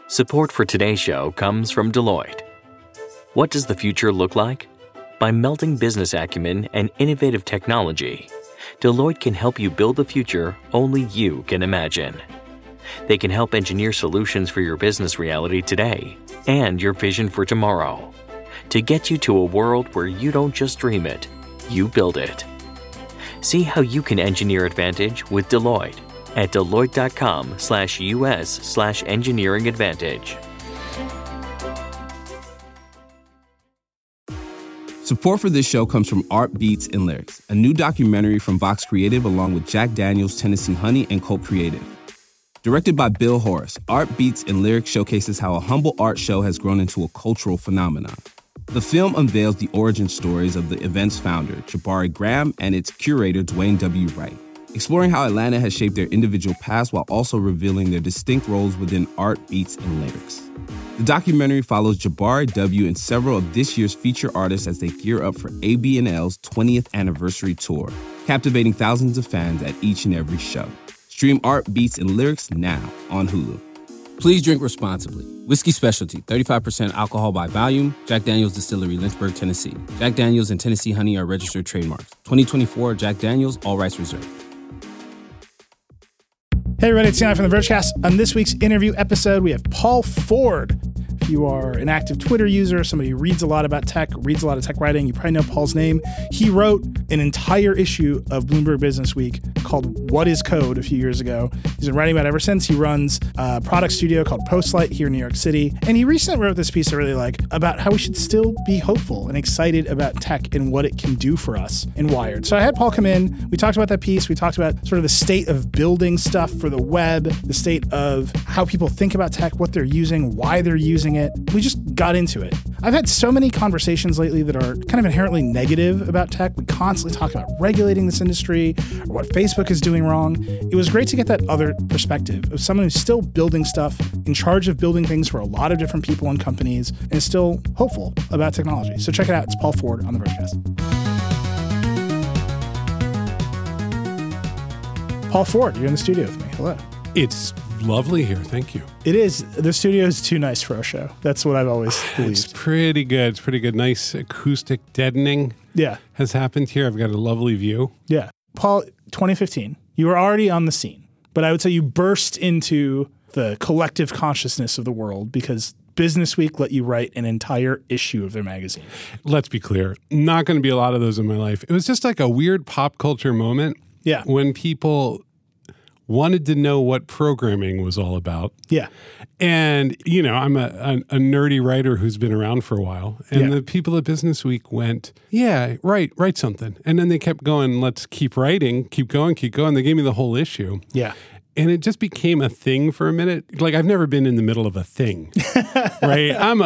Support for today's show comes from Deloitte. What does the future look like? By melding business acumen and innovative technology, Deloitte can help you build the future only you can imagine. They can help engineer solutions for your business reality today and your vision for tomorrow to get you to a world where you don't just dream it, you build it. See how you can engineer advantage with Deloitte at Deloitte.com/US/engineering advantage. Support for this show comes from Art Beats and Lyrics, a new documentary from Vox Creative along with Jack Daniels, Tennessee Honey, and Cult Creative. Directed by Bill Horace, Art Beats and Lyrics showcases how a humble art show has grown into a cultural phenomenon. The film unveils the origin stories of the event's founder, Jabari Graham, and its curator, Dwayne W. Wright, exploring how Atlanta has shaped their individual paths while also revealing their distinct roles within Art Beats and Lyrics. The documentary follows Jabari W. and several of this year's feature artists as they gear up for AB&L's 20th anniversary tour, captivating thousands of fans at each and every show. Stream Art Beats and Lyrics now on Hulu. Please drink responsibly. Whiskey Specialty, 35% alcohol by volume. Jack Daniels Distillery, Lynchburg, Tennessee. Jack Daniels and Tennessee Honey are registered trademarks. 2024 Jack Daniels, all rights reserved. Hey everybody, it's Tina from the Vergecast. On this week's interview episode, we have Paul Ford. If you are an active Twitter user, somebody who reads a lot about tech, reads a lot of tech writing, you probably know Paul's name. He wrote an entire issue of Bloomberg Business Week called What is Code a few years ago. He's been writing about it ever since. He runs a product studio called Postlight here in New York City. And he recently wrote this piece I really like about how we should still be hopeful and excited about tech and what it can do for us in Wired. So I had Paul come in. We talked about that piece. We talked about sort of the state of building stuff for the web, the state of how people think about tech, what they're using, why they're using it. We just got into it. I've had so many conversations lately that are kind of inherently negative about tech. We constantly talk about regulating this industry or what Facebook is doing wrong. It was great to get that other perspective of someone who's still building stuff, in charge of building things for a lot of different people and companies, and is still hopeful about technology. So check it out. It's Paul Ford on the Vergecast. Paul Ford, you're in the studio with me. Hello. It's lovely here. Thank you. It is. The studio is too nice for our show. That's what I've always believed. It's pretty good. It's pretty good. Nice acoustic deadening has happened here. I've got a lovely view. Yeah. Paul, 2015, you were already on the scene, but I would say you burst into the collective consciousness of the world because Business Week let you write an entire issue of their magazine. Let's be clear. Not going to be a lot of those in my life. It was just like a weird pop culture moment. Yeah. When people wanted to know what programming was all about. Yeah. And, you know, I'm a nerdy writer who's been around for a while. And the people at Business Week went, write something. And then they kept going, let's keep writing, keep going. They gave me the whole issue. Yeah. And it just became a thing for a minute. Like, I've never been in the middle of a thing, right? I'm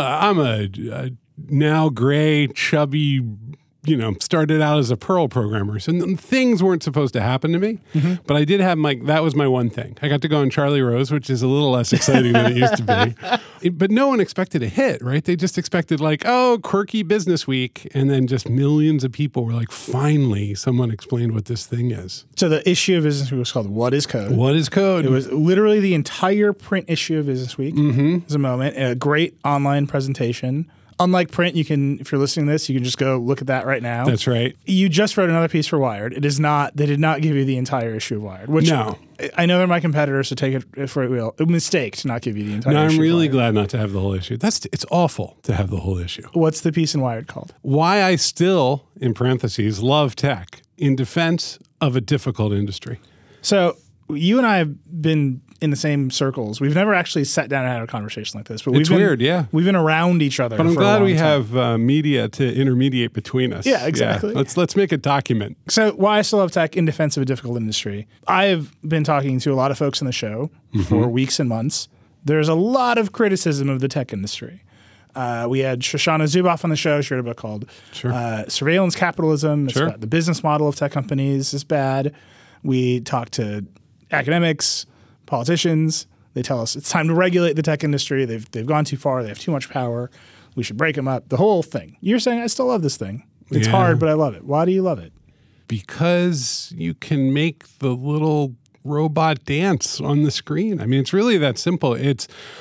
a now gray, chubby, started out as a Perl programmer. So things weren't supposed to happen to me, but I did have that was my one thing. I got to go on Charlie Rose, which is a little less exciting than it used to be. But no one expected a hit, right? They just expected quirky Business Week. And then just millions of people were like, finally, someone explained what this thing is. So the issue of Business Week was called What is Code? What is Code? It was literally the entire print issue of Business Week. It was a moment, a great online presentation. Unlike print, you can, if you're listening to this, you can just go look at that right now. That's right. You just wrote another piece for Wired. They did not give you the entire issue of Wired. Which no. I know they're my competitors, so take it for a mistake to not give you the entire issue. No, I'm really of Wired. glad not to have the whole issue. It's awful to have the whole issue. What's the piece in Wired called? Why I still, in parentheses, love tech in defense of a difficult industry. So you and I have been in the same circles. We've never actually sat down and had a conversation like this. But it's weird, yeah. We've been around each other. But I'm for glad a long we time. have media to intermediate between us. Yeah, exactly. Yeah. Let's make a document. So why I still love tech in defense of a difficult industry. I have been talking to a lot of folks on the show for weeks and months. There's a lot of criticism of the tech industry. We had Shoshana Zuboff on the show. She wrote a book called Surveillance Capitalism. It's about the business model of tech companies is bad. We talked to academics, politicians. They tell us it's time to regulate the tech industry. They've gone too far. They have too much power. We should break them up. The whole thing. You're saying I still love this thing. It's hard, but I love it. Why do you love it? Because you can make the little robot dance on the screen. I mean, it's really that simple.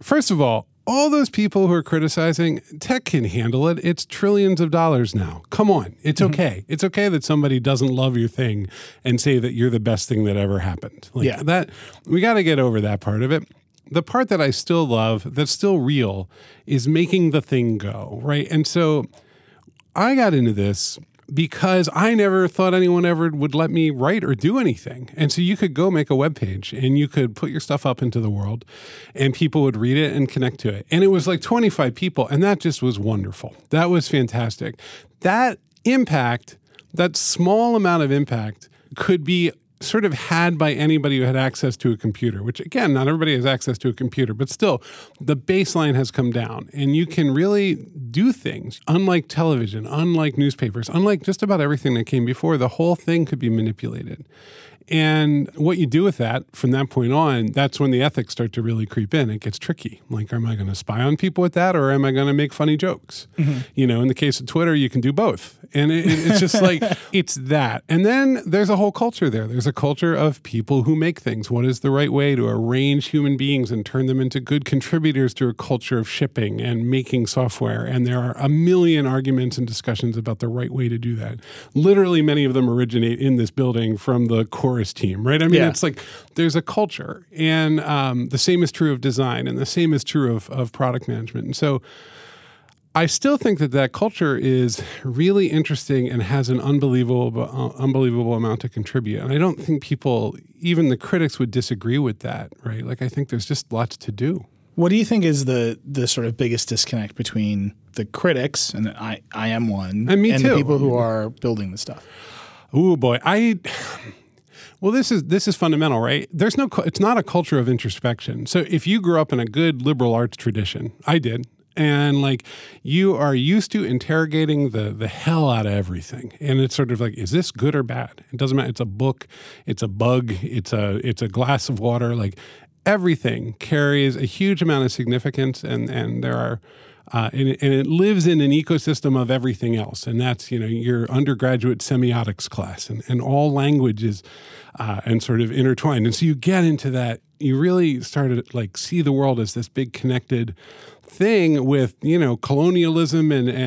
First of all those people who are criticizing, tech can handle it. It's trillions of dollars now. Come on. It's okay. It's okay that somebody doesn't love your thing and say that you're the best thing that ever happened. That we got to get over that part of it. The part that I still love, that's still real, is making the thing go, right? And so I got into this because I never thought anyone ever would let me write or do anything. And so you could go make a web page and you could put your stuff up into the world and people would read it and connect to it. And it was like 25 people, and that just was wonderful. That was fantastic. That impact, that small amount of impact, could be sort of had by anybody who had access to a computer, which again, not everybody has access to a computer, but still the baseline has come down and you can really do things. Unlike television, unlike newspapers, unlike just about everything that came before, the whole thing could be manipulated. And what you do with that from that point on, that's when the ethics start to really creep in. It gets tricky. Like, am I going to spy on people with that, or am I going to make funny jokes? Mm-hmm. You know, in the case of Twitter, you can do both. And it's just like, it's that. And then there's a whole culture there. There's a culture of people who make things. What is the right way to arrange human beings and turn them into good contributors to a culture of shipping and making software? And there are a million arguments and discussions about the right way to do that. Literally, many of them originate in this building from the Chorus team, right? I mean, It's like there's a culture. And the same is true of design, and the same is true of product management. And so I still think that culture is really interesting and has an unbelievable amount to contribute. And I don't think people, even the critics, would disagree with that, right? Like, I think there's just lots to do. What do you think is the sort of biggest disconnect between the critics, and I am one, and me too, the people who are building the stuff? Oh boy, Well, this is fundamental, right? It's not a culture of introspection. So if you grew up in a good liberal arts tradition, I did. And like, you are used to interrogating the hell out of everything. And it's sort of like, is this good or bad? It doesn't matter. It's a book, it's a bug, it's a glass of water. Like, everything carries a huge amount of significance, and there are and it lives in an ecosystem of everything else. And that's, your undergraduate semiotics class, and all language is and sort of intertwined. And so you get into that, you really start to like see the world as this big connected thing with, colonialism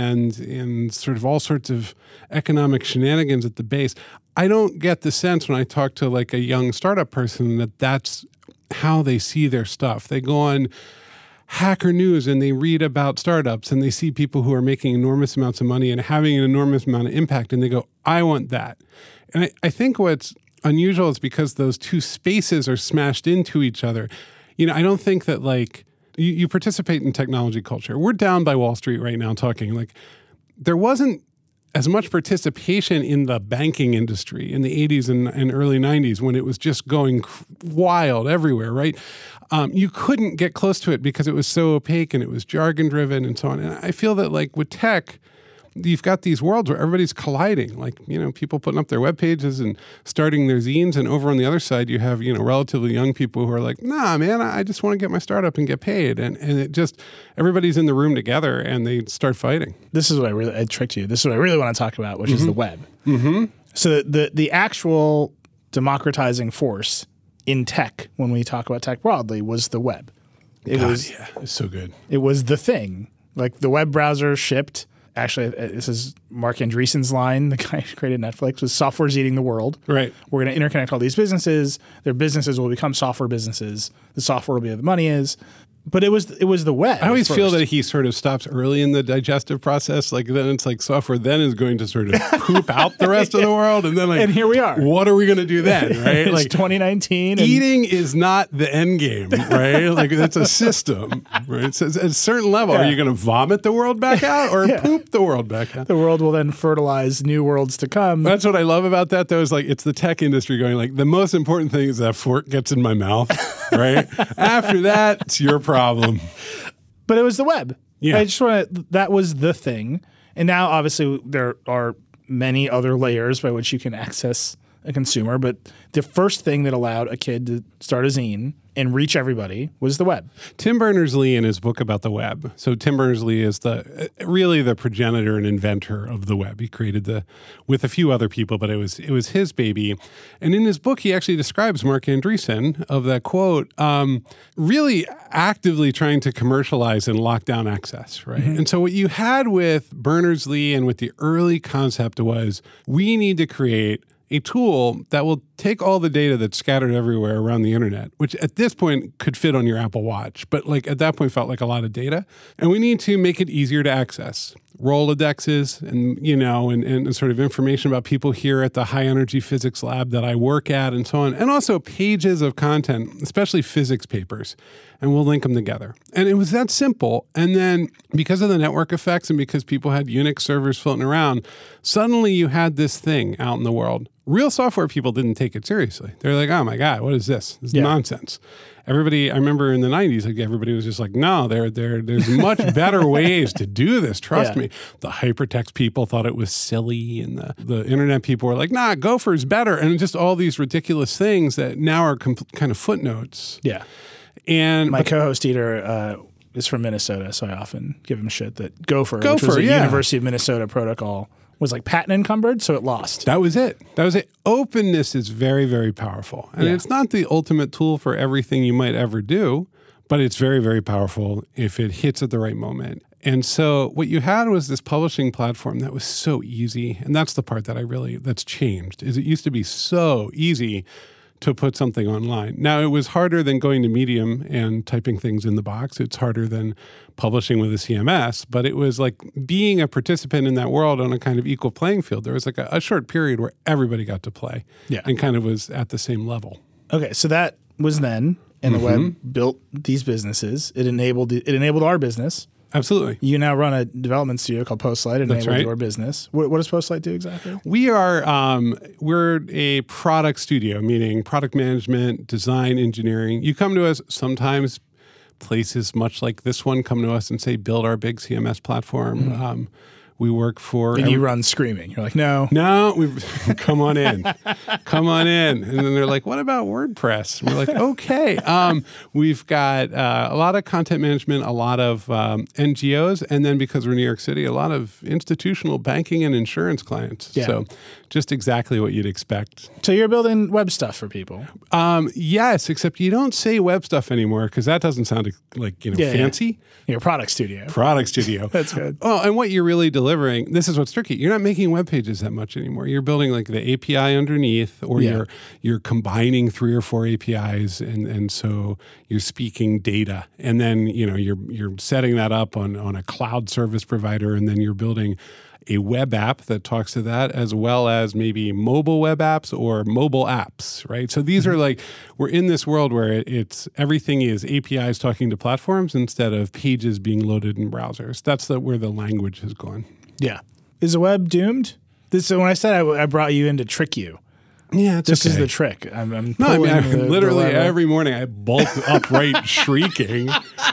and sort of all sorts of economic shenanigans at the base. I don't get the sense when I talk to like a young startup person that that's how they see their stuff. They go on Hacker News and they read about startups and they see people who are making enormous amounts of money and having an enormous amount of impact, and they go, I want that. And I think what's unusual is because those two spaces are smashed into each other. I don't think that like you participate in technology culture. We're down by Wall Street right now talking like there wasn't as much participation in the banking industry in the 80s and early 90s when it was just going wild everywhere, right? You couldn't get close to it because it was so opaque and it was jargon driven and so on. And I feel that like with tech, you've got these worlds where everybody's colliding, like, people putting up their web pages and starting their zines. And over on the other side, you have, relatively young people who are like, nah, man, I just want to get my startup and get paid. And it just, everybody's in the room together and they start fighting. This is what I tricked you. This is what I really want to talk about, which is the web. Mm-hmm. So the actual democratizing force in tech, when we talk about tech broadly, was the web. It's so good. It was the thing. Like, the web browser shipped. Actually, this is Mark Andreessen's line, the guy who created Netflix, was software's eating the world. Right. We're going to interconnect all these businesses. Their businesses will become software businesses. The software will be where the money is. But it was the web. I always feel that he sort of stops early in the digestive process. Like, then it's like software then is going to sort of poop out the rest of the world. And then like, and here we are. What are we going to do then, right? It's like 2019. Eating is not the end game, right? Like, it's a system, right? So at a certain level, are you going to vomit the world back out or poop the world back out? The world will then fertilize new worlds to come. That's what I love about that, though, is like, it's the tech industry going like, the most important thing is that fork gets in my mouth, right? After that, it's your problem. But it was the web. Yeah. That was the thing. And now, obviously, there are many other layers by which you can access a consumer. But the first thing that allowed a kid to start a zine and reach everybody was the web. Tim Berners-Lee in his book about the web. So Tim Berners-Lee is really the progenitor and inventor of the web. He created with a few other people, but it was his baby. And in his book, he actually describes Mark Andreessen of that quote, really actively trying to commercialize and lock down access, right? And so what you had with Berners-Lee and with the early concept was, we need to create a tool that will take all the data that's scattered everywhere around the internet, which at this point could fit on your Apple Watch, but like at that point felt like a lot of data. And we need to make it easier to access. Rolodexes and sort of information about people here at the high energy physics lab that I work at and so on. And also pages of content, especially physics papers. And we'll link them together. And it was that simple. And then because of the network effects and because people had Unix servers floating around, suddenly you had this thing out in the world. Real software people didn't take it seriously. They're like, oh my God, what is this? This is nonsense. Everybody, I remember in the 90s, like everybody was just like, no, there's much better ways to do this. Trust me. The hypertext people thought it was silly, and the internet people were like, nah, Gopher's better. And just all these ridiculous things that now are kind of footnotes. Yeah. And my co-host Dieter is from Minnesota, so I often give him shit that Gopher, which was a University of Minnesota protocol, was like patent encumbered, so it lost. That was it. Openness is very, very powerful. And it's not the ultimate tool for everything you might ever do, but it's very, very powerful if it hits at the right moment. And so what you had was this publishing platform that was so easy. And that's the part that's changed, is it used to be so easy to put something online. Now, it was harder than going to Medium and typing things in the box. It's harder than publishing with a CMS, but it was like being a participant in that world on a kind of equal playing field. There was like a short period where everybody got to play and kind of was at the same level. Okay, so that was then, and the web built these businesses. It enabled our business. Absolutely. You now run a development studio called Postlight, and enabled your business. What does Postlight do exactly? We're a product studio, meaning product management, design, engineering. You come to us sometimes. Places much like this one come to us and say, build our big CMS platform. We work for... And you run screaming. You're like, no. Come on in. Come on in. And then they're like, what about WordPress? And we're like, okay. We've got a lot of content management, a lot of NGOs, and then because we're New York City, a lot of institutional banking and insurance clients. Yeah. So just exactly what you'd expect. So you're building web stuff for people? Yes, except you don't say web stuff anymore because that doesn't sound like fancy. Yeah. Your product studio. Product studio. That's good. Oh, and what you're really delivering, this is what's tricky. You're not making web pages that much anymore. You're building like the API underneath, or you're combining 3 or 4 APIs, and so you're speaking data, and then you're setting that up on a cloud service provider, and then you're building a web app that talks to that, as well as maybe mobile web apps or mobile apps, right? So these are like, we're in this world where everything is APIs talking to platforms instead of pages being loaded in browsers. That's where the language has gone. Yeah. Is the web doomed? When I said I brought you in to trick you. Yeah, this is the trick. Literally every morning I bolt upright shrieking.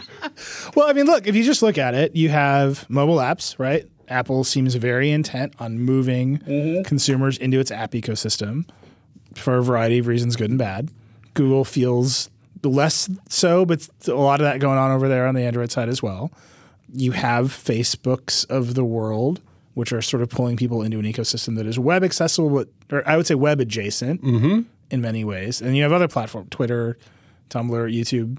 Well, look, if you just look at it, you have mobile apps, right? Apple seems very intent on moving consumers into its app ecosystem for a variety of reasons, good and bad. Google feels less so, but a lot of that going on over there on the Android side as well. You have Facebooks of the world, which are sort of pulling people into an ecosystem that is web accessible, or I would say web adjacent in many ways. And you have other platforms, Twitter, Tumblr, YouTube.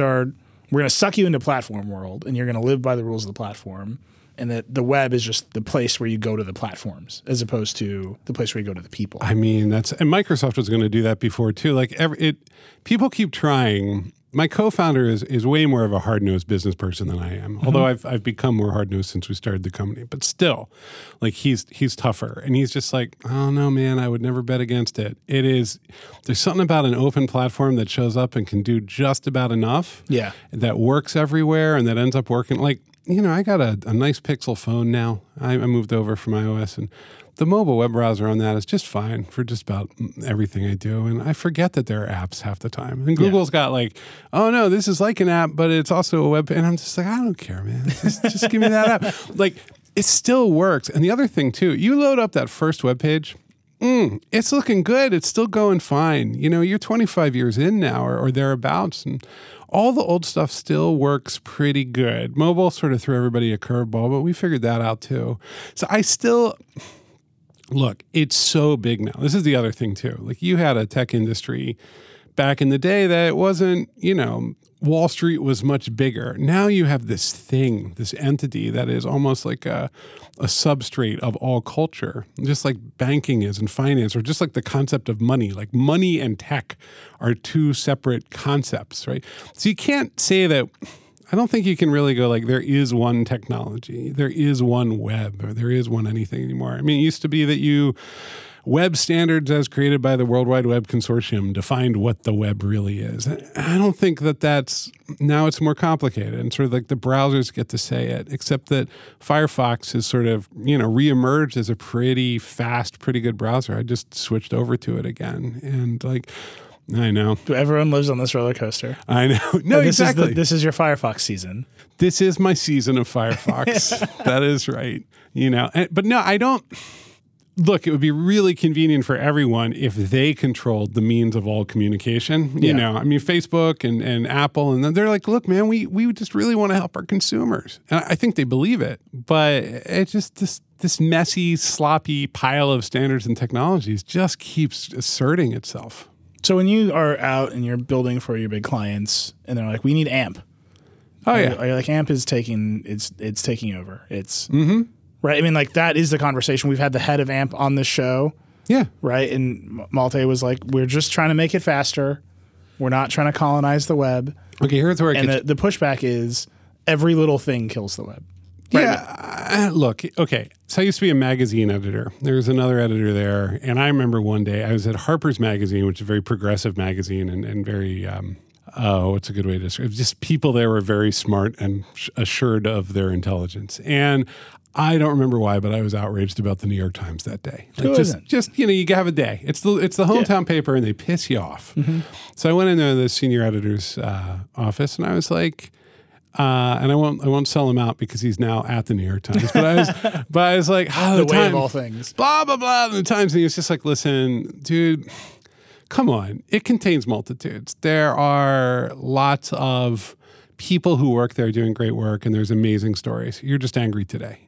We're going to suck you into platform world, and you're going to live by the rules of the platform. And that the web is just the place where you go to the platforms, as opposed to the place where you go to the people. And Microsoft was going to do that before too. Like people keep trying. My co-founder is way more of a hard-nosed business person than I am. Although I've become more hard-nosed since we started the company, but still, like he's tougher, and he's just like, oh no, man, I would never bet against it. There's something about an open platform that shows up and can do just about enough. Yeah, that works everywhere and that ends up working. Like, I got a nice Pixel phone now. I moved over from iOS, and the mobile web browser on that is just fine for just about everything I do. And I forget that there are apps half the time. And Google's got like, oh no, this is like an app, but it's also a web. And I'm just like, I don't care, man. Just give me that app. Like, it still works. And the other thing too, you load up that first web page, It's looking good. It's still going fine. You know, you're 25 years in now or thereabouts, and all the old stuff still works pretty good. Mobile sort of threw everybody a curveball, but we figured that out too. So I still... Look, it's so big now. This is the other thing too. Like, you had a tech industry back in the day that it wasn't, you know, Wall Street was much bigger. Now you have this thing, this entity that is almost like a substrate of all culture, just like banking is and finance, or just like the concept of money. Like, money and tech are two separate concepts, right? So you can't say that. I don't think you can really go like there is one technology, there is one web, or there is one anything anymore. I mean, it used to be that web standards as created by the World Wide Web Consortium defined what the web really is. I don't think now it's more complicated, and sort of like the browsers get to say it, except that Firefox has sort of, you know, reemerged as a pretty fast, pretty good browser. I just switched over to it again, and like, I know. Everyone lives on this roller coaster. I know. No, exactly. This is your Firefox season. This is my season of Firefox. That is right. You know, but no, I don't. Look, it would be really convenient for everyone if they controlled the means of all communication. You know, I mean, Facebook and Apple, and they're like, look, man, we just really want to help our consumers. And I think they believe it, but it's just this messy, sloppy pile of standards and technologies just keeps asserting itself. So when you are out and you're building for your big clients, and they're like, "We need AMP." Oh yeah, like AMP is taking it's taking over. It's right. I mean, like, that is the conversation. We've had the head of AMP on this show. Yeah. Right. And Malte was like, "We're just trying to make it faster. We're not trying to colonize the web." Okay, here's where the pushback is every little thing kills the web. Right. Yeah, look, okay. So I used to be a magazine editor. There was another editor there, and I remember one day I was at Harper's Magazine, which is a very progressive magazine and very, what's a good way to describe it? Just people there were very smart and assured of their intelligence. And I don't remember why, but I was outraged about the New York Times that day. Like, just you know, you have a day. It's the hometown paper, and they piss you off. Mm-hmm. So I went into the senior editor's office, and I was like, and I won't sell him out because he's now at the New York Times. But I was like, the way of all things, blah blah blah. The Times, and he was just like, listen, dude, come on, it contains multitudes. There are lots of people who work there doing great work, and there's amazing stories. You're just angry today.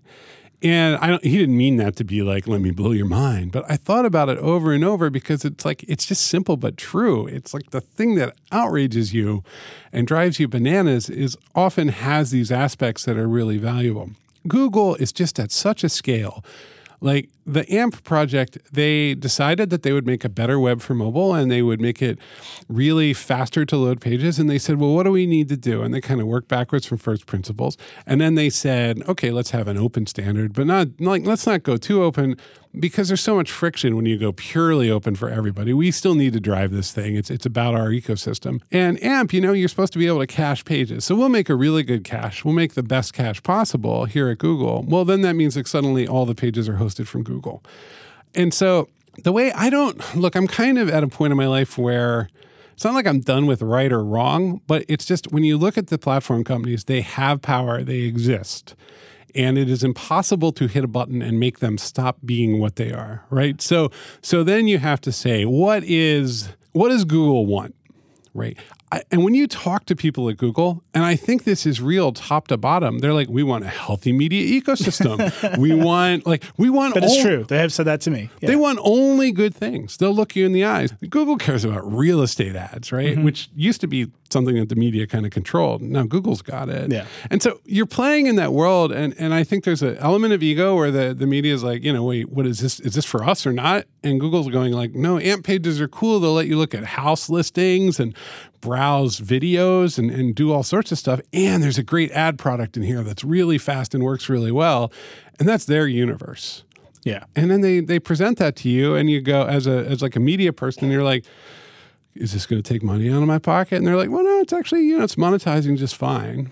And he didn't mean that to be like, let me blow your mind. But I thought about it over and over because it's like, it's just simple but true. It's like the thing that outrages you and drives you bananas is often has these aspects that are really valuable. Google is just at such a scale. Like the AMP project, they decided that they would make a better web for mobile and they would make it really faster to load pages. And they said, well, what do we need to do? And they kind of worked backwards from first principles. And then they said, okay, let's have an open standard, but let's not go too open because there's so much friction when you go purely open for everybody. We still need to drive this thing. It's about our ecosystem. And AMP, you know, you're supposed to be able to cache pages. So we'll make a really good cache. We'll make the best cache possible here at Google. Well, then that means that suddenly all the pages are hosted from Google. And so the way I'm kind of at a point in my life where it's not like I'm done with right or wrong, but it's just when you look at the platform companies, they have power, they exist. And it is impossible to hit a button and make them stop being what they are, right? So then you have to say, what does Google want, right? And when you talk to people at Google, and I think this is real top to bottom, they're like, we want a healthy media ecosystem. we want. But it's true. They have said that to me. Yeah. They want only good things. They'll look you in the eyes. Google cares about real estate ads, right? Mm-hmm. Which used to be something that the media kind of controlled. Now Google's got it. Yeah. And so you're playing in that world, and I think there's an element of ego where the media is like, you know, wait, what is this? Is this for us or not? And Google's going like, no, AMP pages are cool. They'll let you look at house listings and browse videos and do all sorts of stuff. And there's a great ad product in here that's really fast and works really well. And that's their universe. Yeah. And then they present that to you, and you go as like a media person, and you're like, is this going to take money out of my pocket? And they're like, well, no, it's actually, you know, it's monetizing just fine.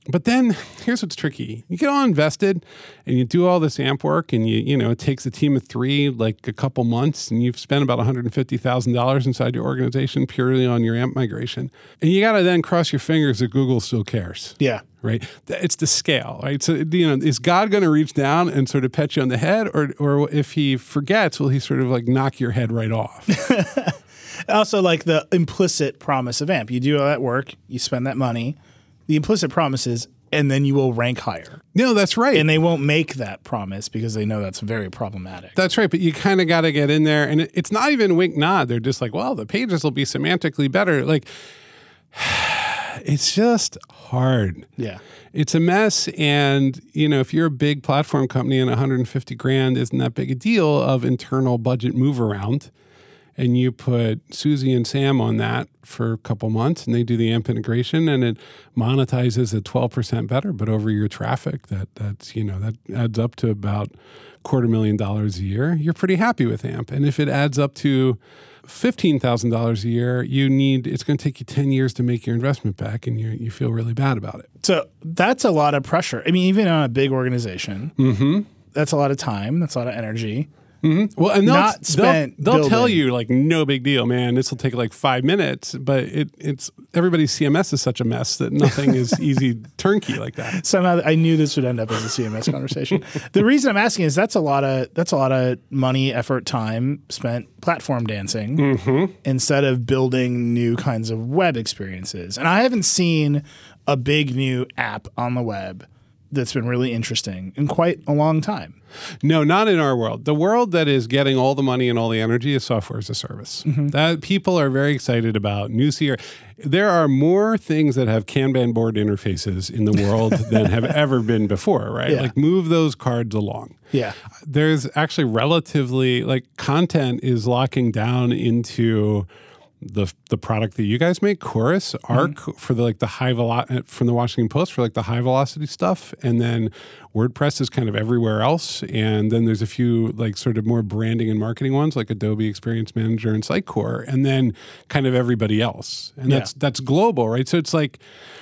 But then here's what's tricky. You get all invested and you do all this AMP work and it takes a team of 3 like a couple months and you've spent about $150,000 inside your organization purely on your AMP migration. And you got to then cross your fingers that Google still cares. Yeah. Right? It's the scale, right? So, is God going to reach down and sort of pet you on the head or if he forgets, will he sort of like knock your head right off? Also, like the implicit promise of AMP. You do all that work, you spend that money. The implicit promise is, and then you will rank higher. No, that's right. And they won't make that promise because they know that's very problematic. That's right. But you kind of got to get in there. And it's not even wink nod. They're just like, well, the pages will be semantically better. Like, it's just hard. Yeah. It's a mess. And, if you're a big platform company and $150,000 isn't that big a deal of internal budget move around, and you put Susie and Sam on that for a couple months and they do the AMP integration and it monetizes at 12% better, but over your traffic, that adds up to about $250,000 a year. You're pretty happy with AMP. And if it adds up to $15,000 a year, it's going to take you 10 years to make your investment back and you feel really bad about it. So that's a lot of pressure. I mean, even on a big organization, that's a lot of time. That's a lot of energy. Mm-hmm. Well, and they'll tell you like no big deal, man. This will take like 5 minutes, but it's everybody's CMS is such a mess that nothing is easy turnkey like that. Somehow I knew this would end up as a CMS conversation. The reason I'm asking is that's a lot of money, effort, time spent platform dancing instead of building new kinds of web experiences. And I haven't seen a big new app on the web that's been really interesting in quite a long time. No, not in our world. The world that is getting all the money and all the energy is software as a service. That people are very excited about. New CRM. There are more things that have Kanban board interfaces in the world than have ever been before, right? Yeah. Like move those cards along. Yeah. There's actually relatively content is locking down into the product that you guys make, Chorus, Arc for the high velocity from the Washington Post for the high velocity stuff, and then WordPress is kind of everywhere else, and then there's a few sort of more branding and marketing ones like Adobe Experience Manager and Sitecore, and then kind of everybody else, and that's global, right? So it's like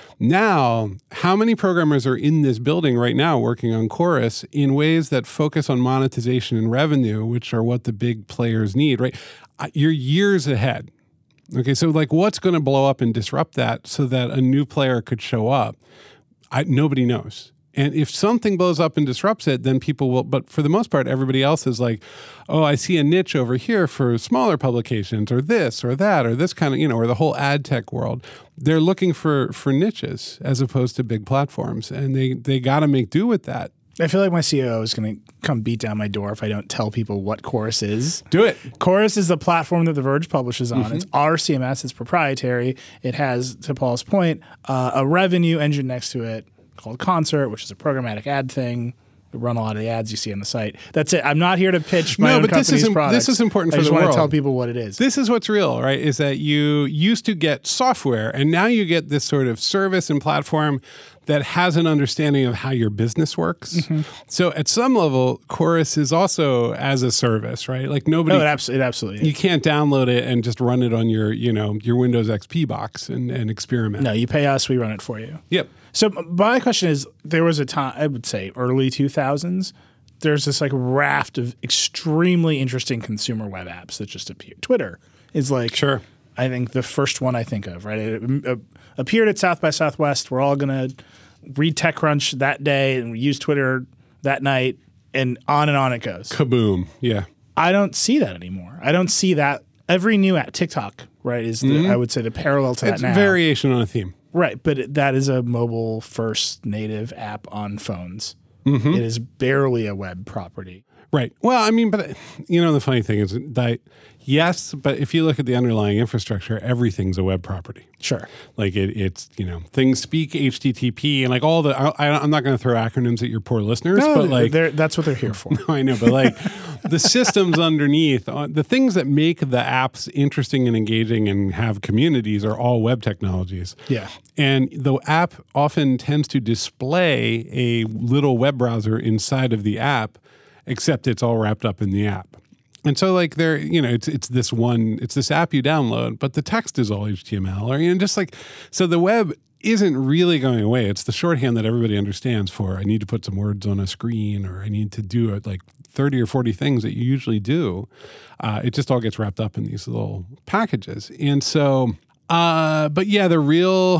now, how many programmers are in this building right now working on Chorus in ways that focus on monetization and revenue, which are what the big players need, right? You're years ahead. Okay, so what's going to blow up and disrupt that so that a new player could show up? Nobody knows. And if something blows up and disrupts it, then people will, but for the most part, everybody else is like, oh, I see a niche over here for smaller publications or this or that or this kind of, or the whole ad tech world. They're looking for niches as opposed to big platforms. And they got to make do with that. I feel like my COO is going to come beat down my door if I don't tell people what Chorus is. Do it. Chorus is the platform that The Verge publishes on. It's our CMS. It's proprietary. It has, to Paul's point, a revenue engine next to it called Concert, which is a programmatic ad thing. We run a lot of the ads you see on the site. That's it. I'm not here to pitch my own company's products. This is important for the world. I just want to tell people what it is. This is what's real, right? Is that you used to get software, and now you get this sort of service and platform that has an understanding of how your business works. So at some level, Chorus is also as a service, right? Nobody. No, it absolutely is. You can't download it and just run it on your Windows XP box and experiment. No, you pay us, we run it for you. Yep. So my question is, there was a time, I would say early 2000s, there's this raft of extremely interesting consumer web apps that just appeared. Twitter is sure. I think the first one I think of, right? It appeared at South by Southwest. We're all going to read TechCrunch that day and use Twitter that night, and on it goes. Kaboom. Yeah. I don't see that anymore. I don't see that. Every new app, TikTok, right, is I would say the parallel to that now. It's variation on a theme. Right, but that is a mobile-first native app on phones. It is barely a web property. Right. Well, I mean, but the funny thing is that yes, but if you look at the underlying infrastructure, everything's a web property. Sure. It's things speak HTTP and all the. I'm not going to throw acronyms at your poor listeners, but that's what they're here for. I know, but the systems underneath, the things that make the apps interesting and engaging and have communities are all web technologies. Yeah. And the app often tends to display a little web browser inside of the app, except it's all wrapped up in the app. And so it's this app you download, but the text is all HTML so the web isn't really going away. It's the shorthand that everybody understands for I need to put some words on a screen, or I need to do it like 30 or 40 things that you usually do. It just all gets wrapped up in these little packages. And so, but yeah, the real,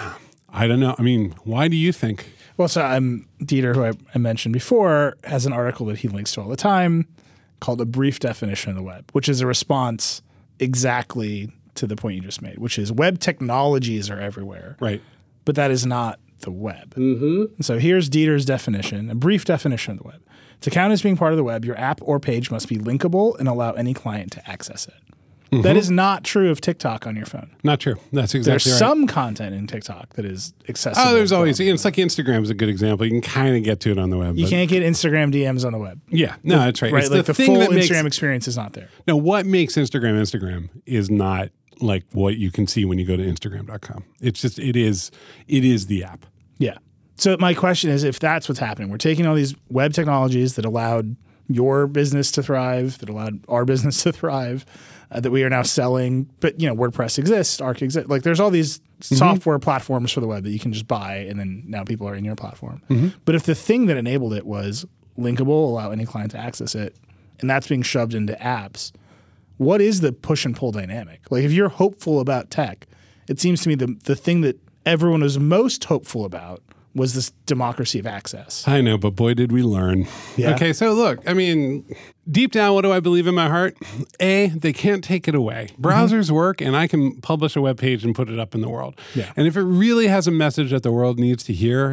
I don't know. I mean, why do you think? Well, so Dieter, who I mentioned before, has an article that he links to all the time called A Brief Definition of the Web, which is a response exactly to the point you just made, which is web technologies are everywhere. Right. But that is not the web. Mm-hmm. So here's Dieter's definition, a brief definition of the web. To count as being part of the web, your app or page must be linkable and allow any client to access it. Mm-hmm. That is not true of TikTok on your phone. Not true. That's exactly There's right. some content in TikTok that is accessible. Oh, there's always, it's like Instagram is a good example. You can kind of get to it on the web. You can't get Instagram DMs on the web. Yeah, no, that's right. Right, It's like the thing full that Instagram experience is not there. No, what makes Instagram is not like what you can see when you go to Instagram.com. It's just, it is the app. Yeah. So my question is, if that's what's happening, we're taking all these web technologies that allowed your business to thrive, that allowed our business to thrive, that we are now selling. But, WordPress exists, Arc exists. Like there's all these software platforms for the web that you can just buy, and then now people are in your platform. Mm-hmm. But if the thing that enabled it was linkable, allow any client to access it, and that's being shoved into apps, what is the push and pull dynamic? Like if you're hopeful about tech, it seems to me the thing that everyone was most hopeful about was this democracy of access. I know, but boy, did we learn. Yeah. Okay, so look, I mean, deep down, what do I believe in my heart? A, they can't take it away. Browsers work, and I can publish a web page and put it up in the world. Yeah. And if it really has a message that the world needs to hear,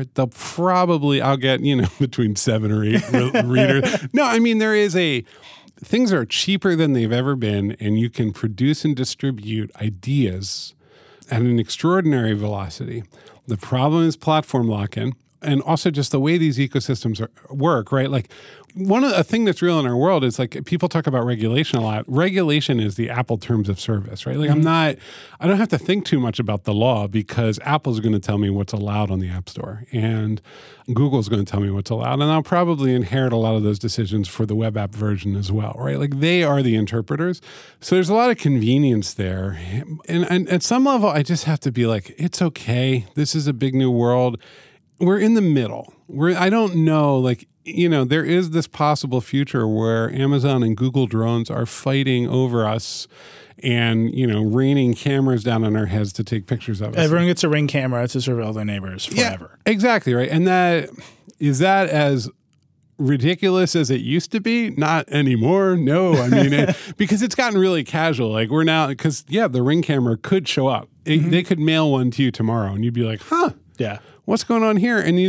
I'll get, between 7 or 8 readers. No, I mean, things are cheaper than they've ever been, and you can produce and distribute ideas at an extraordinary velocity. The problem is platform lock-in, and also just the way these ecosystems work, right? Like a thing that's real in our world is like people talk about regulation a lot. Regulation is the Apple terms of service, right? Like I don't have to think too much about the law because Apple's going to tell me what's allowed on the App Store and Google's going to tell me what's allowed. And I'll probably inherit a lot of those decisions for the web app version as well, right? Like they are the interpreters. So there's a lot of convenience there. And at some level, I just have to be like, it's okay. This is a big new world. We're in the middle. I don't know, there is this possible future where Amazon and Google drones are fighting over us and, raining cameras down on our heads to take pictures of us. Everyone gets a Ring camera to surveil their neighbors forever. Yeah, exactly, right. And is that as ridiculous as it used to be? Not anymore. No, I mean, because it's gotten really casual. Like the Ring camera could show up. They could mail one to you tomorrow and you'd be like, huh. Yeah. What's going on here? And,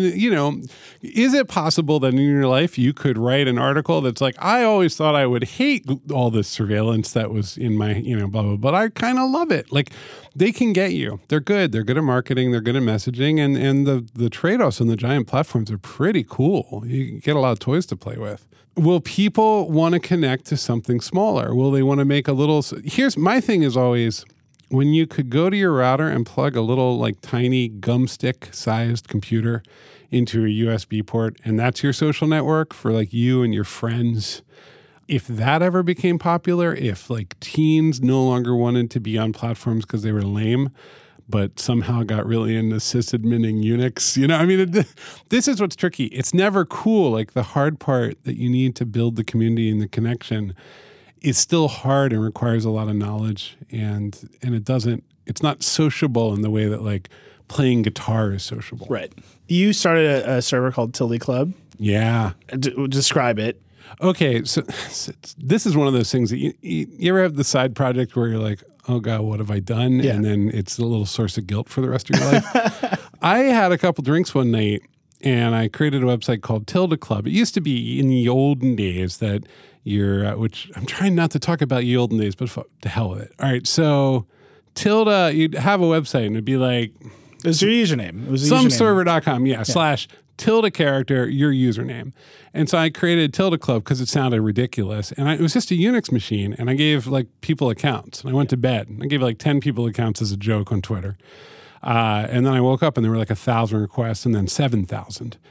is it possible that in your life you could write an article that's like, I always thought I would hate all this surveillance that was in my, blah, blah, but I kind of love it. Like they can get you. They're good. They're good at marketing. They're good at messaging. And the trade-offs on the giant platforms are pretty cool. You get a lot of toys to play with. Will people want to connect to something smaller? Will they want to make here's my thing is always, when you could go to your router and plug a little tiny gum stick sized computer into a USB port, and that's your social network for you and your friends. If that ever became popular, if teens no longer wanted to be on platforms because they were lame, but somehow got really into sysadminning Unix, this is what's tricky. It's never cool. The hard part that you need to build the community and the connection is still hard and requires a lot of knowledge, and it's not sociable in the way that playing guitar is sociable. Right. You started a server called Tilde Club. Yeah. Describe it. Okay, so this is one of those things that you ever have the side project where you're like, oh God, what have I done? Yeah. And then it's a little source of guilt for the rest of your life. I had a couple drinks one night and I created a website called Tilde Club. It used to be in the olden days that which I'm trying not to talk about the olden days, but to hell with it. All right, so Tilde, you'd have a website and it'd be like... It was your username. It was someserver.com, / Tilde character, your username. And so I created Tilde Club because it sounded ridiculous. And it was just a Unix machine, and I gave people accounts. And I went to bed. I gave 10 people accounts as a joke on Twitter. And then I woke up and there were 1,000 requests and then 7,000.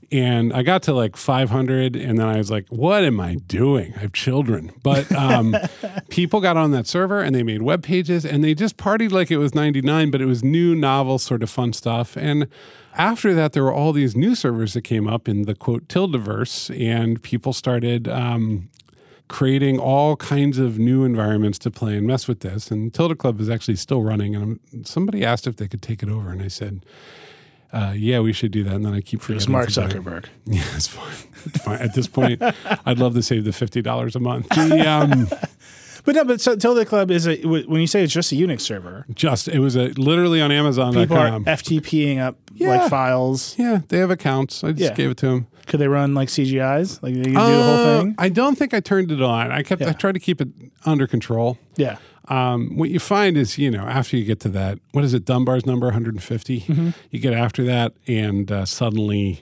And I got to like 500, and then I was like, what am I doing? I have children. But people got on that server, and they made web pages, and they just partied like it was 99, but it was new, novel, sort of fun stuff. And after that, there were all these new servers that came up in the, quote, Tildaverse, and people started creating all kinds of new environments to play and mess with this. And Tilda Club is actually still running, and somebody asked if they could take it over, and I said, yeah, we should do that. And then I keep forgetting. It's Mark Zuckerberg. Yeah, it's fine. It's fine. At this point, I'd love to save the $50 a month. But so Tilda Club is when you say it's just a Unix server. It was literally on Amazon.com. People are FTPing up like files. Yeah, they have accounts. I just gave it to them. Could they run like CGIs? Like they could do the whole thing? I don't think I turned it on. I tried to keep it under control. Yeah. What you find is, after you get to that, what is it, Dunbar's number, 150? You get after that, and suddenly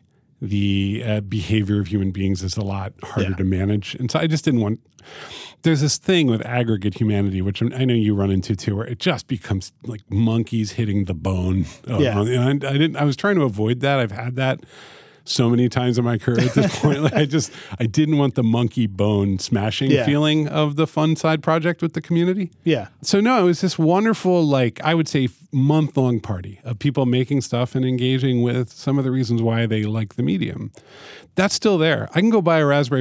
the behavior of human beings is a lot harder to manage. And so I just didn't want... There's this thing with aggregate humanity, which I know you run into too, where it just becomes like monkeys hitting the bone. And I was trying to avoid that. I've had that so many times in my career at this point. Like I didn't want the monkey bone smashing feeling of the fun side project with the community. Yeah. So no, it was this wonderful, like I would say month-long party of people making stuff and engaging with some of the reasons why they like the medium. That's still there. I can go buy a Raspberry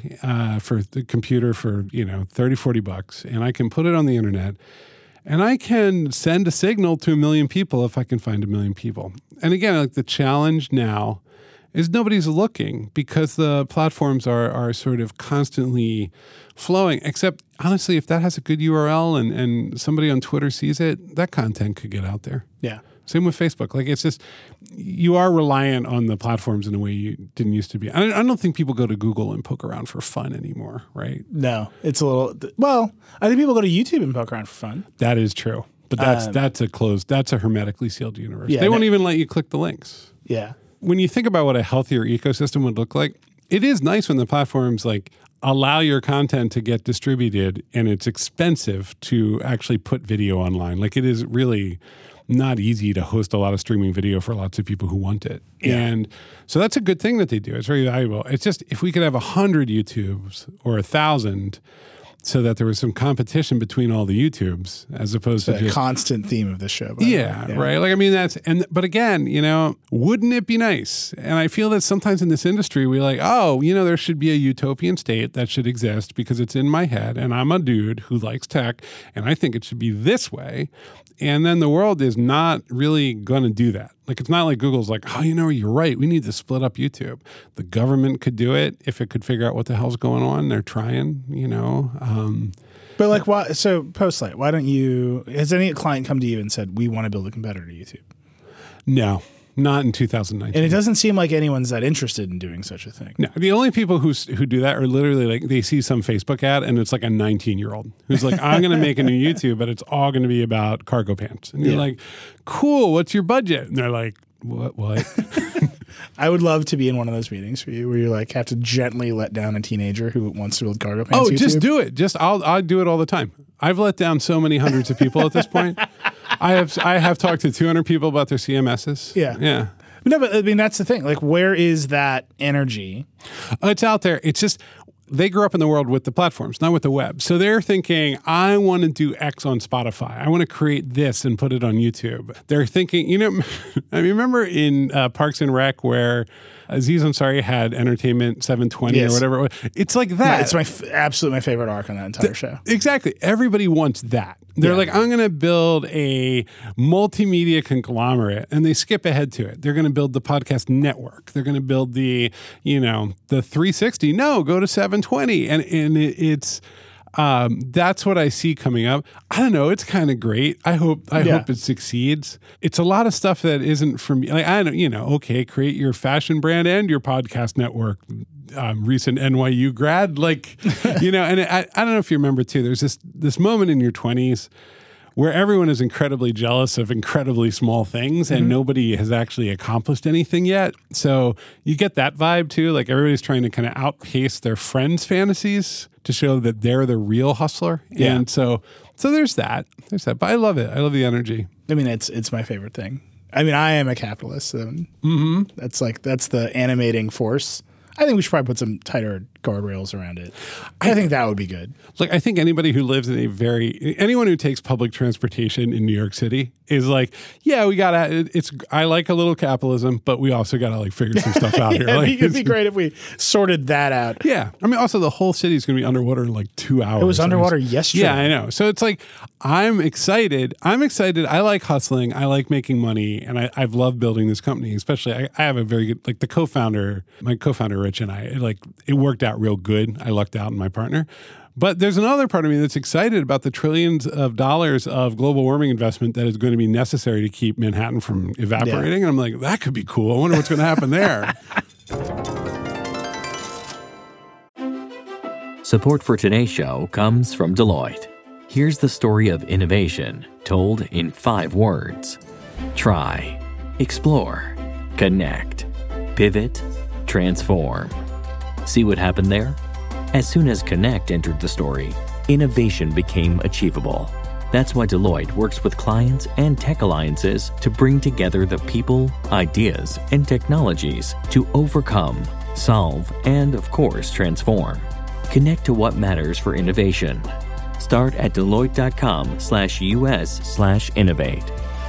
Pi for the computer for, $30, $40, and I can put it on the internet. And I can send a signal to 1 million people if I can find 1 million people. And again, like the challenge now is nobody's looking because the platforms are sort of constantly flowing. Except, honestly, if that has a good URL and somebody on Twitter sees it, that content could get out there. Yeah. Same with Facebook. Like, it's just, you are reliant on the platforms in a way you didn't used to be. I don't think people go to Google and poke around for fun anymore, right? No. It's a little, well, I think people go to YouTube and poke around for fun. That is true. But that's a hermetically sealed universe. Yeah, they won't even let you click the links. Yeah. When you think about what a healthier ecosystem would look like, it is nice when the platforms like allow your content to get distributed and it's expensive to actually put video online. Like it is really not easy to host a lot of streaming video for lots of people who want it. Yeah. And so that's a good thing that they do. It's very valuable. It's just if we could have 100 YouTubes or 1,000 so that there was some competition between all the YouTubes as opposed to just... a constant theme of this show. Yeah, right. Like, I mean, but again, wouldn't it be nice? And I feel that sometimes in this industry, we're like, there should be a utopian state that should exist because it's in my head and I'm a dude who likes tech and I think it should be this way. And then the world is not really going to do that. Like, it's not like Google's like, you're right. We need to split up YouTube. The government could do it if it could figure out what the hell's going on. They're trying, But like, why? So Postlight, why don't you, has any client come to you and said, we want to build a competitor to YouTube? No. Not in 2019. And it doesn't seem like anyone's that interested in doing such a thing. No, the only people who do that are literally like they see some Facebook ad and it's like a 19-year-old who's like, I'm going to make a new YouTube, but it's all going to be about cargo pants. And you're like, cool, what's your budget? And they're like, what? I would love to be in one of those meetings for you where you like have to gently let down a teenager who wants to build cargo pants. Oh, just do it. I'll do it all the time. I've let down so many hundreds of people at this point. I have talked to 200 people about their CMSs. Yeah. Yeah. No, but I mean, that's the thing. Like, where is that energy? It's out there. It's just, they grew up in the world with the platforms, not with the web. So they're thinking, I want to do X on Spotify. I want to create this and put it on YouTube. They're thinking, I remember in Parks and Rec where Aziz Ansari had Entertainment 720 or whatever it was. It's like that. It's absolutely my favorite arc on that entire show. Exactly. Everybody wants that. They're like, I'm going to build a multimedia conglomerate, and they skip ahead to it. They're going to build the podcast network. They're going to build the 360. No, go to 720. And it's that's what I see coming up. I don't know. It's kind of great. I hope it succeeds. It's a lot of stuff that isn't for me. Like, I don't, okay, create your fashion brand and your podcast network. Recent NYU grad, and I don't know if you remember too, there's this moment in your 20s where everyone is incredibly jealous of incredibly small things and nobody has actually accomplished anything yet. So you get that vibe too. Like everybody's trying to kind of outpace their friends' fantasies to show that they're the real hustler. Yeah. And so there's that. But I love it. I love the energy. I mean, it's my favorite thing. I mean, I am a capitalist. So that's the animating force. I think we should probably put some tighter guardrails around it. I think that would be good. Like, I think anybody who lives in anyone who takes public transportation in New York City is like, yeah, I like a little capitalism, but we also got to like figure some stuff out here. Like, it'd be great if we sorted that out. Yeah. I mean, also the whole city is going to be underwater in like 2 hours. It was underwater yesterday. Yeah, I know. So it's like, I'm excited. I like hustling. I like making money. And I've loved building this company, especially I have a very good, like my co-founder, Rich, and I, it worked out real good. I lucked out in my partner. But there's another part of me that's excited about the trillions of dollars of global warming investment that is going to be necessary to keep Manhattan from evaporating. Yeah. And I'm like, that could be cool. I wonder what's going to happen there. Support for today's show comes from Deloitte. Here's the story of innovation told in 5 words. Try, explore, connect, pivot, transform. See what happened there? As soon as Connect entered the story, innovation became achievable. That's why Deloitte works with clients and tech alliances to bring together the people, ideas, and technologies to overcome, solve, and of course, transform. Connect to what matters for innovation. Start at Deloitte.com/US/innovate.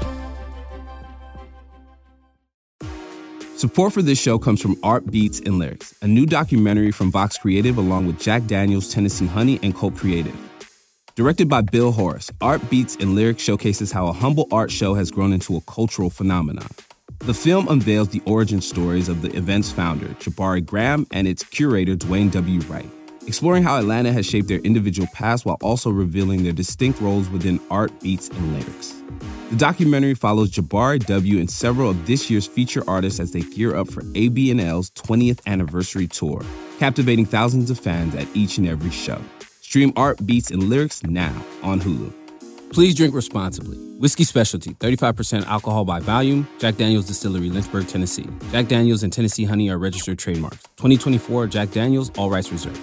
Support for this show comes from Art Beats and Lyrics, a new documentary from Vox Creative along with Jack Daniels, Tennessee Honey, and Colt Creative. Directed by Bill Horace, Art Beats and Lyrics showcases how a humble art show has grown into a cultural phenomenon. The film unveils the origin stories of the event's founder, Jabari Graham, and its curator, Dwayne W. Wright, exploring how Atlanta has shaped their individual paths while also revealing their distinct roles within Art, Beats, and Lyrics. The documentary follows Jabari W. and several of this year's feature artists as they gear up for AB&L's 20th anniversary tour, captivating thousands of fans at each and every show. Stream Art, Beats, and Lyrics now on Hulu. Please drink responsibly. Whiskey Specialty, 35% alcohol by volume. Jack Daniel's Distillery, Lynchburg, Tennessee. Jack Daniel's and Tennessee Honey are registered trademarks. 2024 Jack Daniel's, all rights reserved.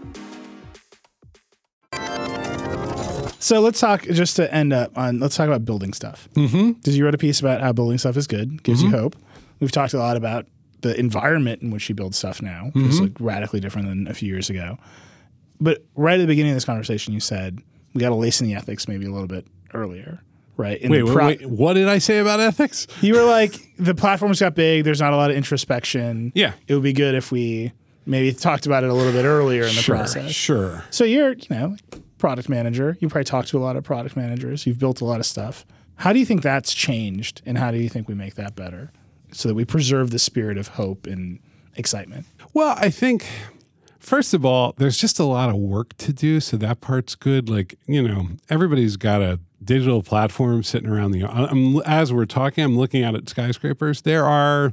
So let's talk, just to end up on, let's talk about building stuff. Because you wrote a piece about how building stuff is good, gives you hope. We've talked a lot about the environment in which you build stuff now. It's like radically different than a few years ago. But right at the beginning of this conversation, you said, we got to lace in the ethics maybe a little bit earlier, right? Wait, what did I say about ethics? You were like, the platforms got big, there's not a lot of introspection. Yeah. It would be good if we maybe talked about it a little bit earlier in the process. Sure. So you're, product manager. You probably talked to a lot of product managers. You've built a lot of stuff. How do you think that's changed, and how do you think we make that better so that we preserve the spirit of hope and excitement? Well, I think, first of all, there's just a lot of work to do, so that part's good. Like, everybody's got a digital platform sitting around as we're talking, I'm looking out at skyscrapers. There are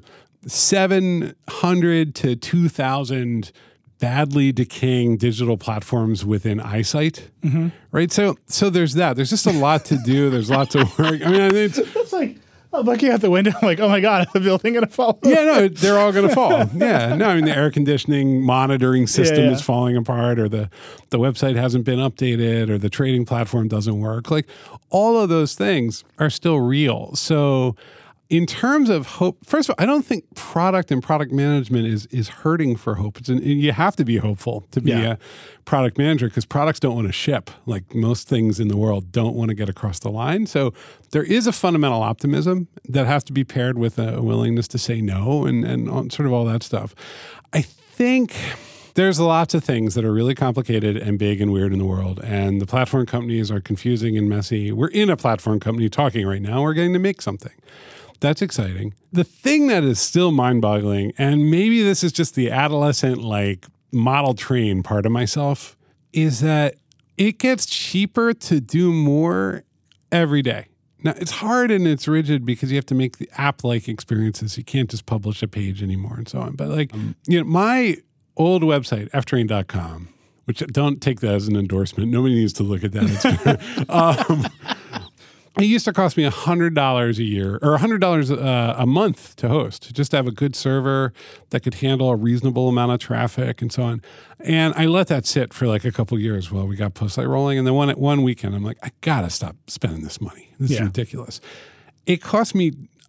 700 to 2,000 badly decaying digital platforms within eyesight, right? So there's that. There's just a lot to do. There's lots of work. I mean, it's like I'm looking out the window. I'm like, oh my God, is the building going to fall? Yeah, no, they're all going to fall. Yeah, no, I mean, the air conditioning monitoring system is falling apart, or the website hasn't been updated, or the trading platform doesn't work. Like, all of those things are still real. So in terms of hope, first of all, I don't think product and product management is hurting for hope. You have to be hopeful to be a product manager, because products don't want to ship. Like most things in the world don't want to get across the line. So there is a fundamental optimism that has to be paired with a willingness to say no and sort of all that stuff. I think there's lots of things that are really complicated and big and weird in the world, and the platform companies are confusing and messy. We're in a platform company talking right now. We're getting to make something. That's exciting. The thing that is still mind-boggling, and maybe this is just the adolescent, model train part of myself, is that it gets cheaper to do more every day. Now, it's hard and it's rigid because you have to make the app-like experiences. You can't just publish a page anymore and so on. But my old website, ftrain.com, which don't take that as an endorsement. Nobody needs to look at that. It used to cost me $100 a year, or $100 a month to host, just to have a good server that could handle a reasonable amount of traffic and so on. And I let that sit for a couple of years while we got Postlight rolling. And then one weekend, I'm like, I gotta stop spending this money. This is ridiculous. It cost me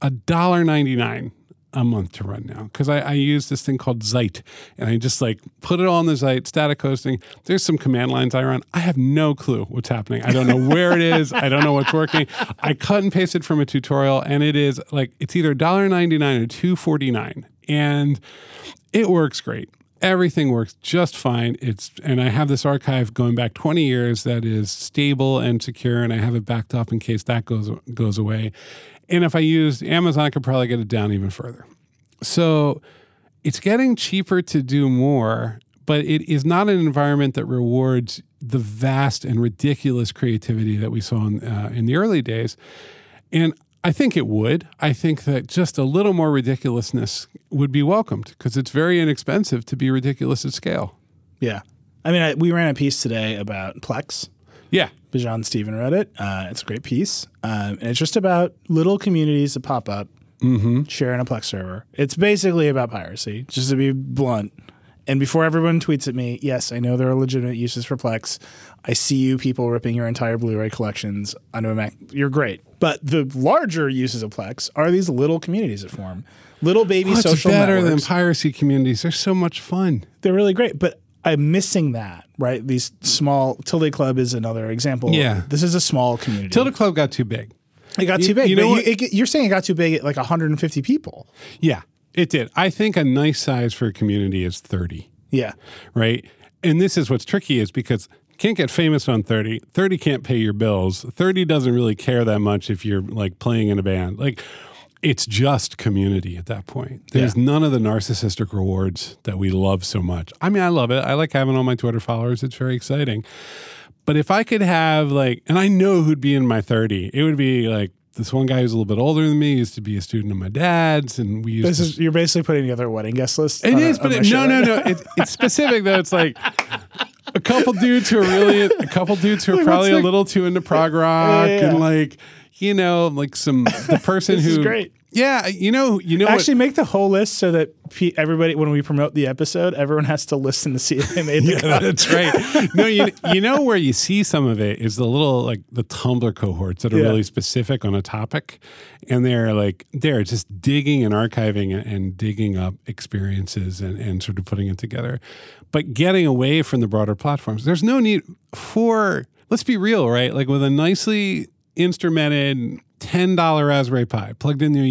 $1.99 a month to run now because I use this thing called Zeit, and I just like put it all on the Zeit, static hosting. There's some command lines I run. I have no clue what's happening. I don't know where it is. I don't know what's working. I cut and paste it from a tutorial, and it is like it's either $1.99 or $2.49, and it works great. Everything works just fine. And I have this archive going back 20 years that is stable and secure, and I have it backed up in case that goes away. And if I used Amazon, I could probably get it down even further. So it's getting cheaper to do more, but it is not an environment that rewards the vast and ridiculous creativity that we saw in the early days. And I think it would. I think that just a little more ridiculousness would be welcomed because it's very inexpensive to be ridiculous at scale. Yeah. I mean, we ran a piece today about Plex. Yeah. Bijan Stephen wrote it. It's a great piece. And it's just about little communities that pop up, sharing a Plex server. It's basically about piracy, just to be blunt. And before everyone tweets at me, yes, I know there are legitimate uses for Plex. I see you people ripping your entire Blu-ray collections onto a Mac. You're great. But the larger uses of Plex are these little communities that form. Little baby social networks. It's better than piracy communities. They're so much fun. They're really great. But I'm missing that, right? These small, Tilde Club is another example. Yeah. This is a small community. Tilde Club got too big. It got too big. You know what? You're saying it got too big at like 150 people. Yeah, it did. I think a nice size for a community is 30. Yeah. Right? And this is what's tricky is because you can't get famous on 30. 30 can't pay your bills. 30 doesn't really care that much if you're like playing in a band. Like it's just community at that point. There's none of the narcissistic rewards that we love so much. I mean, I love it. I like having all my Twitter followers. It's very exciting. But if I could have like, and I know who'd be in my 30, it would be like this one guy who's a little bit older than me, used to be a student of my dad's, and we used you're basically putting together a wedding guest list. It is, but no. It's specific though. It's like a couple dudes who are probably a little too into prog rock and like, you know, like the person this who is great. Yeah, you know. Actually, make the whole list so that everybody, when we promote the episode, everyone has to listen to see if they made the cut. That's right. No, you know where you see some of it is the little like the Tumblr cohorts that are really specific on a topic, and they're just digging and archiving and digging up experiences and sort of putting it together, but getting away from the broader platforms. There's no need for. Let's be real, right? Like with a nicely instrumented $10 Raspberry Pi plugged into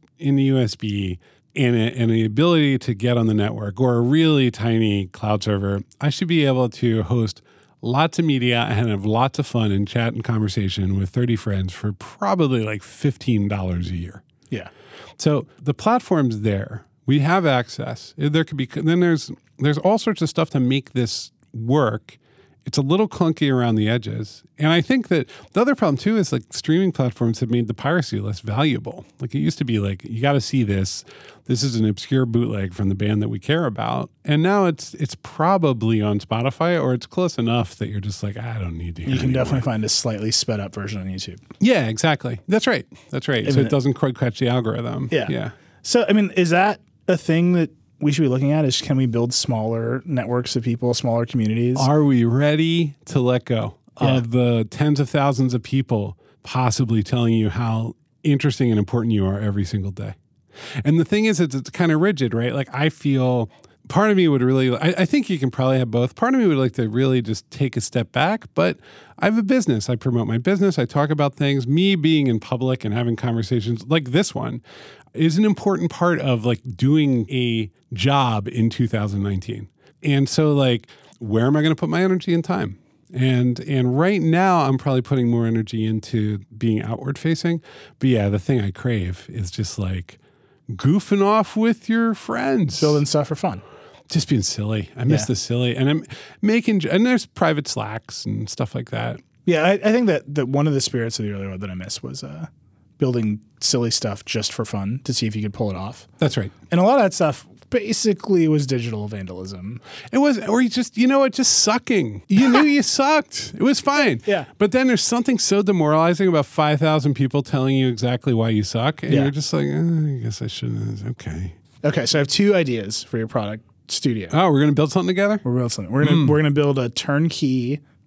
USB and the ability to get on the network or a really tiny cloud server, I should be able to host lots of media and have lots of fun and chat and conversation with 30 friends for probably like $15 a year. Yeah. So the platform's there. We have access. There could be then there's all sorts of stuff to make this work. It's a little clunky around the edges. And I think that the other problem too is like streaming platforms have made the piracy less valuable. Like it used to be like, you got to see this. This is an obscure bootleg from the band that we care about. And now it's probably on Spotify or it's close enough that you're just like, I don't need to hear You can anymore. definitely find a slightly sped up version on YouTube. Yeah, exactly. That's right. So it doesn't quite catch the algorithm. Yeah. So, I mean, is that a thing that we should be looking at is can we build smaller networks of people, smaller communities? Are we ready to let go of the tens of thousands of people possibly telling you how interesting and important you are every single day? And the thing is, it's kind of rigid, right? Like I feel part of me would really, I think you can probably have both. Part of me would like to really just take a step back, but I have a business. I promote my business. I talk about things. Me being in public and having conversations like this one is an important part of like doing a job in 2019. And so like, where am I going to put my energy and time? And right now I'm probably putting more energy into being outward facing. But yeah, the thing I crave is just like goofing off with your friends. Building stuff for fun. Just being silly. I miss the silly. And I'm making, and there's private Slacks and stuff like that. Yeah, I think that one of the spirits of the early one that I missed was building silly stuff just for fun to see if you could pull it off. That's right. And a lot of that stuff basically was digital vandalism. It was, or you just, just sucking. You knew you sucked. It was fine. Yeah. But then there's something so demoralizing about 5,000 people telling you exactly why you suck. And you're just like, I guess I shouldn't. Okay. Okay, so I have two ideas for your product studio. Oh, we're going to build something together? We're going to build something. We're going to build a turnkey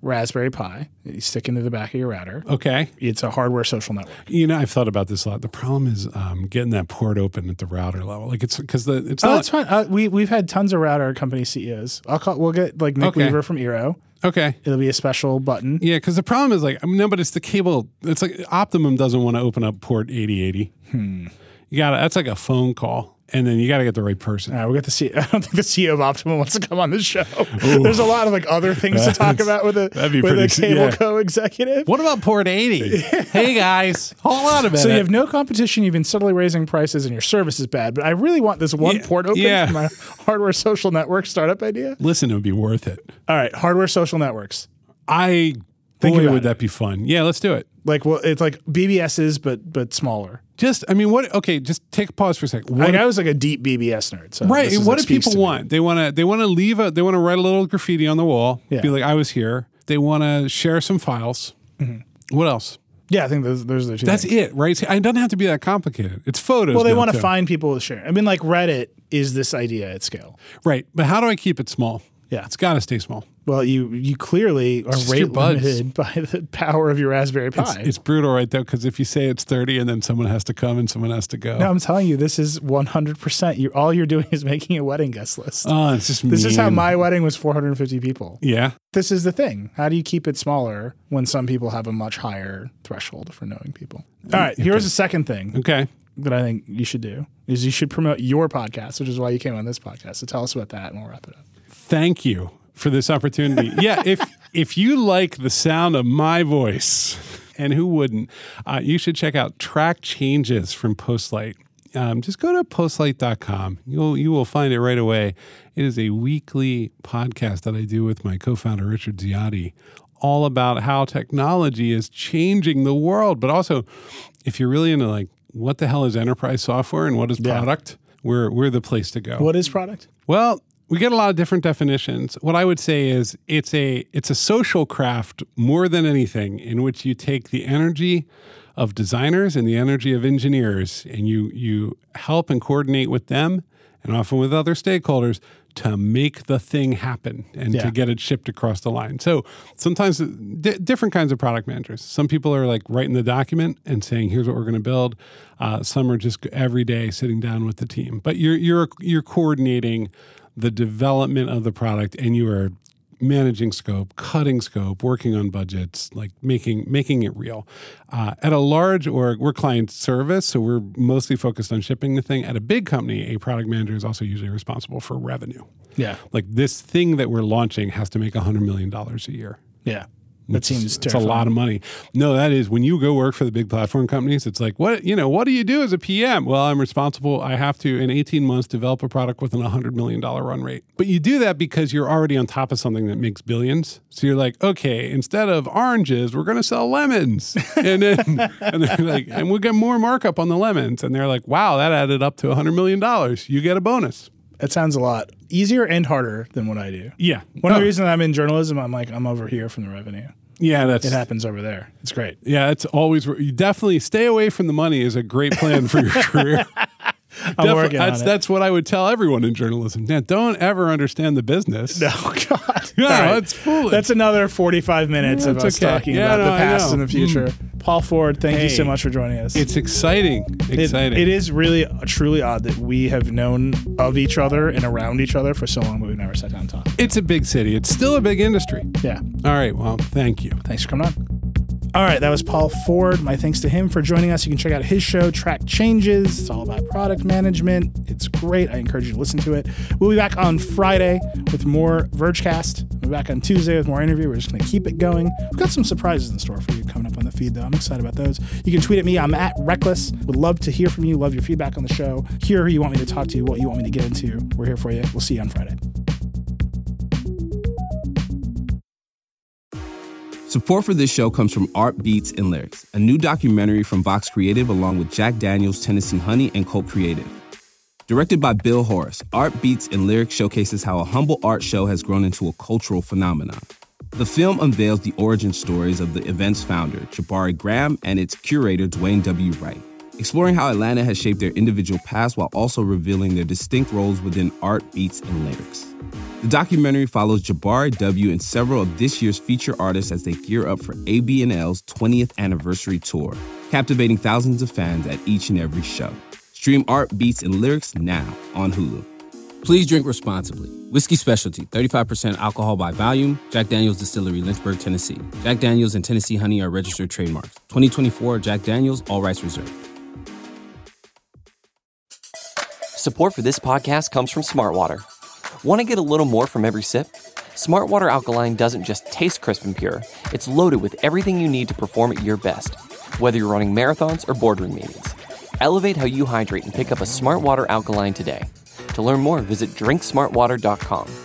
Raspberry Pi that you stick into the back of your router. Okay. It's a hardware social network. I've thought about this a lot. The problem is getting that port open at the router level. Like it's because it's Oh, not. that's fine. We've had tons of router company CEOs. We'll get like Nick Okay. Weaver from Eero. Okay. It'll be a special button. Yeah, because the problem is no, but it's the cable. It's like Optimum doesn't want to open up port 8080. You got that's like a phone call, and then you got to get the right person. All right, we'll get I don't think the CEO of Optimum wants to come on this show. There's a lot of like other things to talk about with a cable co executive. What about port 80? Hey guys, hold on a minute. So you have no competition. You've been steadily raising prices, and your service is bad. But I really want this one port open for my hardware social network startup idea. Listen, it would be worth it. All right, hardware social networks. Would that be fun? Yeah, let's do it. Like, well, it's like BBSs, but smaller. Just take a pause for a second. I was like a deep BBS nerd. So right. What do people want? They want to write a little graffiti on the wall. Yeah. Be like, I was here. They want to share some files. Mm-hmm. What else? Yeah, I think those are the two. That's things. it, right? It doesn't have to be that complicated. It's photos. Well, they want to find people to share. I mean, like Reddit is this idea at scale. Right. But how do I keep it small? Yeah. It's got to stay small. Well, you clearly are rate limited by the power of your Raspberry Pi. It's brutal, right, though, because if you say it's 30 and then someone has to come and someone has to go. No, I'm telling you, this is 100%. All you're doing is making a wedding guest list. Oh, it's just This is how my wedding was 450 people. Yeah. This is the thing. How do you keep it smaller when some people have a much higher threshold for knowing people? All right, here's the second thing. Okay. That I think you should do is you should promote your podcast, which is why you came on this podcast. So tell us about that and we'll wrap it up. Thank you for this opportunity. Yeah, if you like the sound of my voice, and who wouldn't, you should check out Track Changes from Postlight. Just go to postlight.com. You will find it right away. It is a weekly podcast that I do with my co-founder, Richard Ziotti, all about how technology is changing the world. But also, if you're really into like, what the hell is enterprise software and what is product, we're the place to go. What is product? Well, we get a lot of different definitions. What I would say is it's a social craft more than anything, in which you take the energy of designers and the energy of engineers, and you help and coordinate with them and often with other stakeholders to make the thing happen and to get it shipped across the line. So sometimes different kinds of product managers. Some people are like writing the document and saying, here's what we're going to build. Some are just every day sitting down with the team. But you're coordinating the development of the product, and you are managing scope, cutting scope, working on budgets, like making it real. At a large org, we're client service, so we're mostly focused on shipping the thing. At a big company, a product manager is also usually responsible for revenue. Yeah. Like this thing that we're launching has to make $100 million a year. Yeah. That seems terrifying. It's a lot of money. No, that is when you go work for the big platform companies, it's like, what do you do as a PM? Well, I'm responsible. I have to, in 18 months, develop a product with a $100 million run rate. But you do that because you're already on top of something that makes billions. So you're like, okay, instead of oranges, we're going to sell lemons. And then they're like, and we'll get more markup on the lemons. And they're like, wow, that added up to $100 million. You get a bonus. That sounds a lot easier and harder than what I do. Yeah. One of the reasons I'm in journalism, I'm over here from the revenue. Yeah, it happens over there. It's great. Yeah, it's always, you definitely stay away from the money is a great plan for your career. I'm working on it. That's what I would tell everyone in journalism. Yeah, don't ever understand the business. No, God. No, right. It's foolish. That's another 45 minutes of us talking about the past and the future. Paul Ford, thank you so much for joining us. It's exciting. It is really truly odd that we have known of each other and around each other for so long, but we've never sat down and talked. It's a big city. It's still a big industry. Yeah. All right. Well, thank you. Thanks for coming on. All right, that was Paul Ford. My thanks to him for joining us. You can check out his show, Track Changes. It's all about product management. It's great. I encourage you to listen to it. We'll be back on Friday with more Vergecast. We'll be back on Tuesday with more interview. We're just going to keep it going. We've got some surprises in store for you coming up on the feed, though. I'm excited about those. You can tweet at me. I'm at Reckless. Would love to hear from you. Love your feedback on the show. Hear who you want me to talk to, what you want me to get into. We're here for you. We'll see you on Friday. Support for this show comes from Art Beats and Lyrics, a new documentary from Vox Creative along with Jack Daniels, Tennessee Honey, and Colt Creative. Directed by Bill Horace, Art Beats and Lyrics showcases how a humble art show has grown into a cultural phenomenon. The film unveils the origin stories of the event's founder, Jabari Graham, and its curator, Dwayne W. Wright. exploring how Atlanta has shaped their individual past while also revealing their distinct roles within art, beats, and lyrics. The documentary follows Jabari W. and several of this year's feature artists as they gear up for AB&L's 20th anniversary tour, captivating thousands of fans at each and every show. Stream Art, Beats, and Lyrics now on Hulu. Please drink responsibly. Whiskey Specialty, 35% alcohol by volume. Jack Daniel's Distillery, Lynchburg, Tennessee. Jack Daniel's and Tennessee Honey are registered trademarks. 2024 Jack Daniel's, all rights reserved. Support for this podcast comes from Smartwater. Want to get a little more from every sip? Smartwater Alkaline doesn't just taste crisp and pure. It's loaded with everything you need to perform at your best, whether you're running marathons or boardroom meetings. Elevate how you hydrate and pick up a Smartwater Alkaline today. To learn more, visit drinksmartwater.com.